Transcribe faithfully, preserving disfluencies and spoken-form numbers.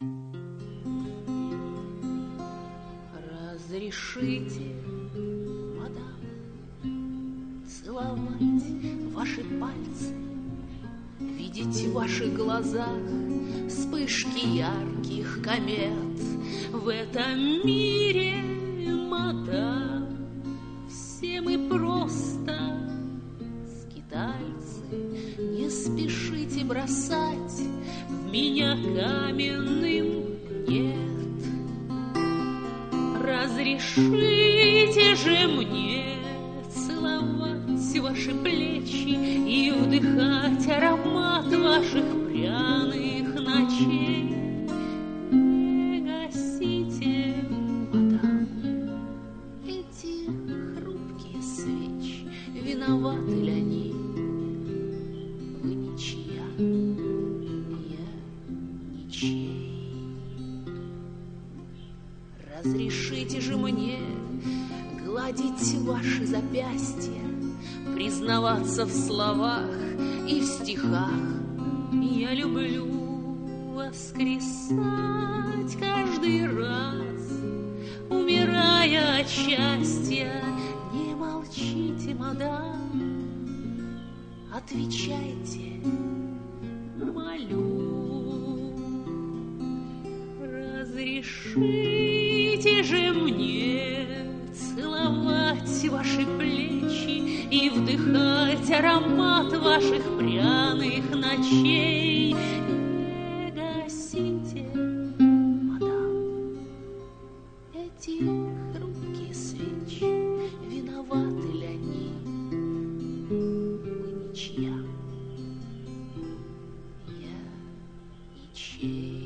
Разрешите, мадам, целовать ваши пальцы, видеть в ваших глазах вспышки ярких комет. В этом мире, мадам, все мы просто скитальцы. Не спешите бросать в меня каменным нет. Разрешите же мне целовать ваши плечи и вдыхать аромат ваших пряных ночей. Не гасите, мадам, эти хрупкие свечи, виноваты ли они? Вы ничья, я ничей. Разрешите же мне гладить ваши запястья, признаваться в словах и в стихах. Я люблю воскресать каждый раз, умирая от счастья. Не молчите, мадам, отвечайте, молю. Разрешите же мне целовать ваши плечи и вдыхать аромат ваших пряных ночей. Не гасите, мадам, эти хрупкие свечи, виноваты ли они? Вы ничья, я ничей.